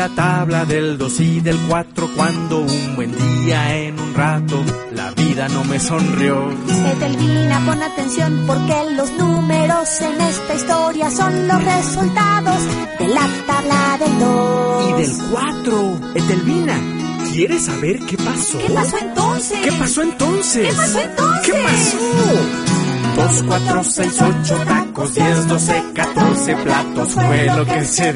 la tabla del 2 y del 4 cuando un buen día en un rato la vida no me sonrió. Etelvina, pon atención porque los números en esta historia son los resultados de la tabla del 2 y del 4. Etelvina, ¿quieres saber qué pasó? ¿Qué pasó entonces? ¿Qué pasó entonces? ¿Qué pasó entonces? ¿Qué pasó? 2, 4, 6, 8 tacos, 10, 12, 14 platos fue lo que se